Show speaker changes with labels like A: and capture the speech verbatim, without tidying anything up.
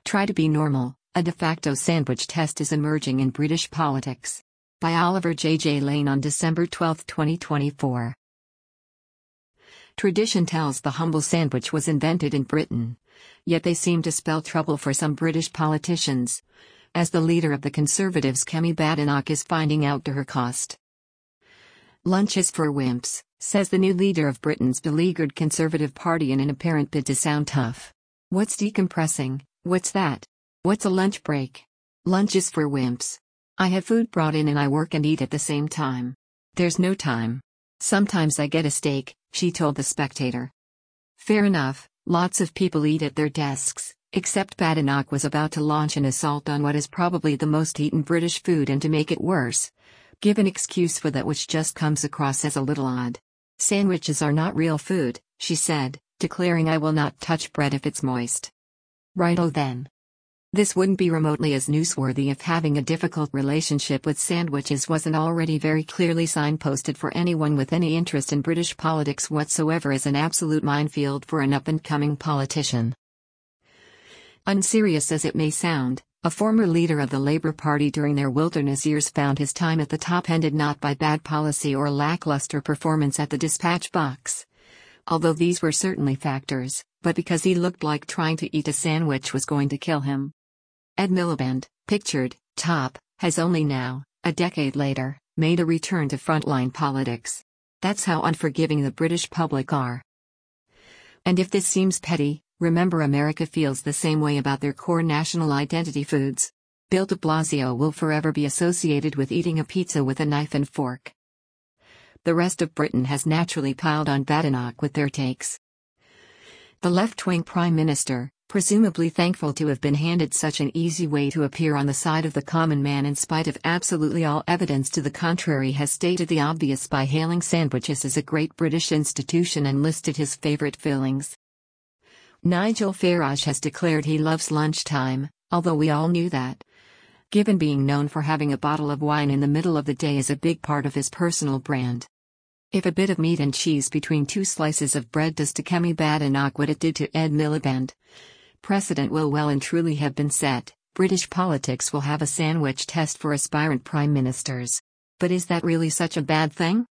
A: Try to be normal, a de facto sandwich test is emerging in British politics. By Oliver J J Lane on December twelfth, twenty twenty-four. Tradition tells the humble sandwich was invented in Britain. Yet they seem to spell trouble for some British politicians. As the leader of the Conservatives, Kemi Badenoch, is finding out to her cost. Lunch is for wimps, says the new leader of Britain's beleaguered Conservative Party in an apparent bid to sound tough. What's decompressing? What's that? What's a lunch break? Lunch is for wimps. I have food brought in and I work and eat at the same time. There's no time. Sometimes I get a steak, she told The Spectator. Fair enough, lots of people eat at their desks, except Badenoch was about to launch an assault on what is probably the most eaten British food and to make it worse, give an excuse for that which just comes across as a little odd. Sandwiches are not real food, she said, declaring I will not touch bread if it's moist. Righto then. This wouldn't be remotely as newsworthy if having a difficult relationship with sandwiches wasn't already very clearly signposted for anyone with any interest in British politics whatsoever as an absolute minefield for an up-and-coming politician. Unserious as it may sound, a former leader of the Labour Party during their wilderness years found his time at the top ended not by bad policy or lackluster performance at the dispatch box. Although these were certainly factors, but because he looked like trying to eat a sandwich was going to kill him. Ed Miliband, pictured, top, has only now, a decade later, made a return to frontline politics. That's how unforgiving the British public are. And if this seems petty, remember America feels the same way about their core national identity foods. Bill de Blasio will forever be associated with eating a pizza with a knife and fork. The rest of Britain has naturally piled on Badenoch with their takes. The left-wing Prime Minister, presumably thankful to have been handed such an easy way to appear on the side of the common man in spite of absolutely all evidence to the contrary, has stated the obvious by hailing sandwiches as a great British institution and listed his favourite fillings. Nigel Farage has declared he loves lunchtime, although we all knew that. Given being known for having a bottle of wine in the middle of the day is a big part of his personal brand. If a bit of meat and cheese between two slices of bread does to Kemi Badenoch what it did to Ed Miliband, precedent will well and truly have been set. British politics will have a sandwich test for aspirant prime ministers. But is that really such a bad thing?